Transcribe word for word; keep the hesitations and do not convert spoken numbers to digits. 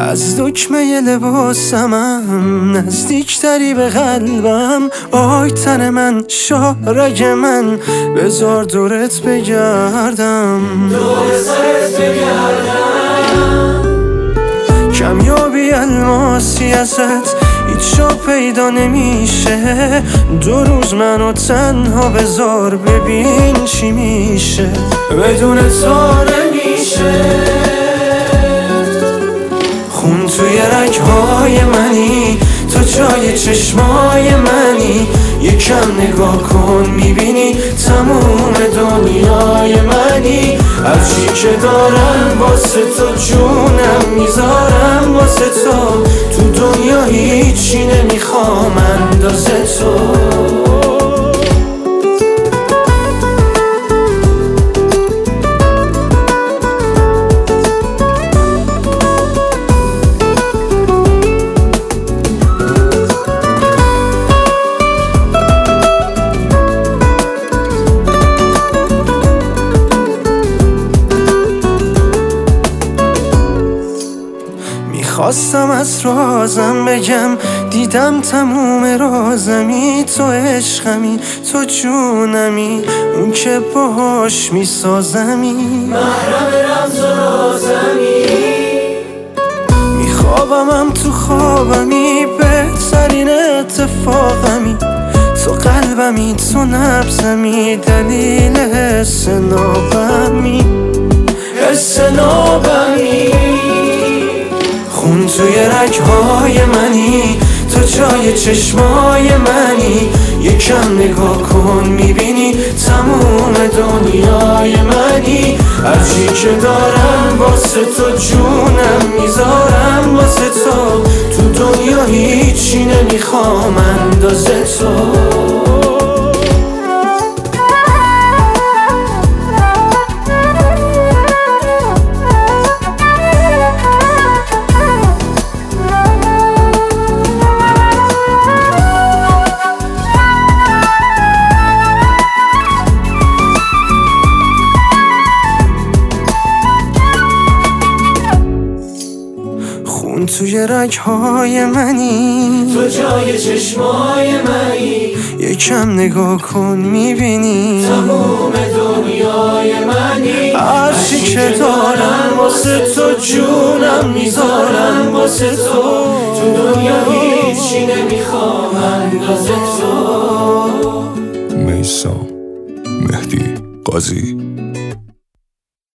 از دکمه لباسمم نزدیکتری به قلبم. آی تن من شارگ من بذار دورت بگردم، دور سرت بگردم. کمیابی الماسی ازت هیچ جا پیدا نمیشه. دو روز منو تنها بذار ببین چی میشه. بدون تو نمیشه. خون توی رگهای منی، تو جای چشمای منی. یکم نگاه کن میبینی تموم دنیای منی. هرچی که دارم واسه تو جونم میذارم واسه تو. تو دنیا هیچی نمیخوام اندازه تو. خواستم از رازم بگم، دیدم تموم رازمی. تو عشقمی، تو جونمی، اون که باهاش میسازمی. محرم رمز و رازمی. میخوابمم تو خوابمی، بهترین اتفاقمی. تو قلبمی، تو نبضمی، دلیل حس نابمی، حس نابمی. خون توی رگهای منی، تو جای چشمای منی. یکم نگاه کن میبینی تموم دنیای منی. هرچی که دارم واسه تو جونم میذارم واسه تو. تو دنیا هیچی نمیخوام اندازه تو. خون توی رگهای منی، تو جای چشمای منی. یکم نگاه کن میبینی تموم دنیای منی. هرچی که دارم واسه تو جونم میذارم واسه تو. تو دنیا هیچی نمیخوام اندازه تو. میثم مهدی قاضی.